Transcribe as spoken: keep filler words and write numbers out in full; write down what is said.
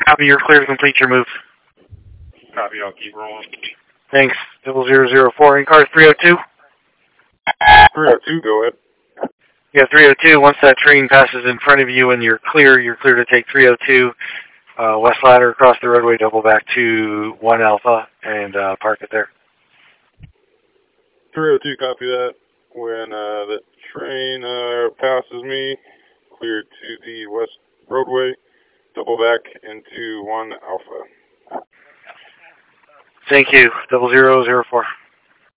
Copy, you're clear to complete your move. Copy, I'll keep rolling. Thanks. Double zero zero four in car three oh two. three oh two, go ahead. Yeah, three oh two. Once that train passes in front of you and you're clear, you're clear to take three oh two uh, West Ladder across the roadway, double back to one Alpha, and uh, park it there. three oh two, copy that. When uh, the train uh, passes me, clear to the west roadway, double back into one Alpha. Thank you. Double zero zero four.